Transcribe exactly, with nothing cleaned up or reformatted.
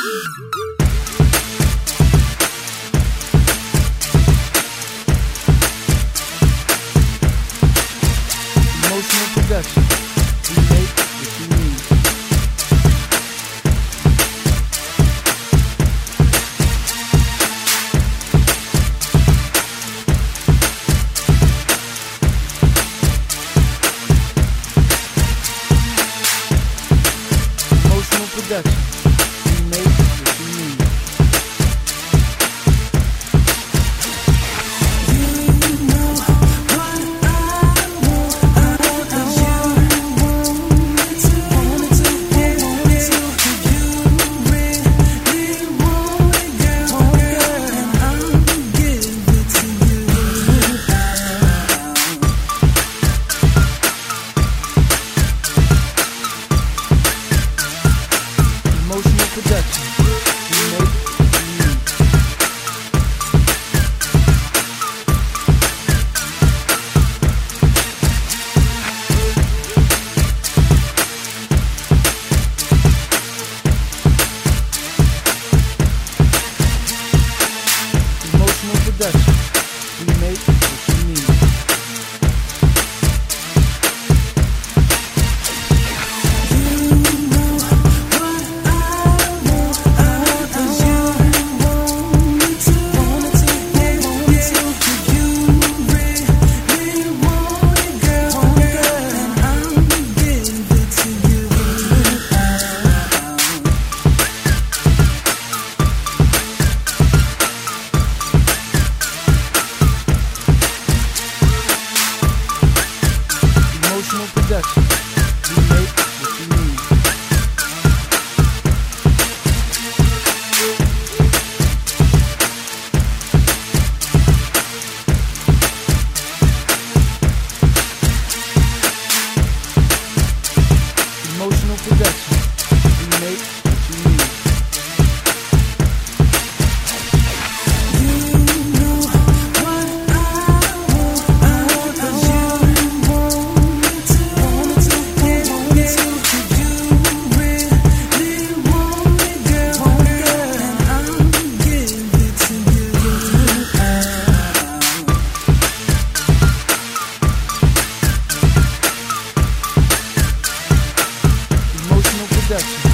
Emotional production. We make what you need. Emotional production. We make what you need. Emotional production. We make what you need. Emotional production. We make what you need. Emotional production. We make what you need. Emotional production. We make what you need. Emotional production.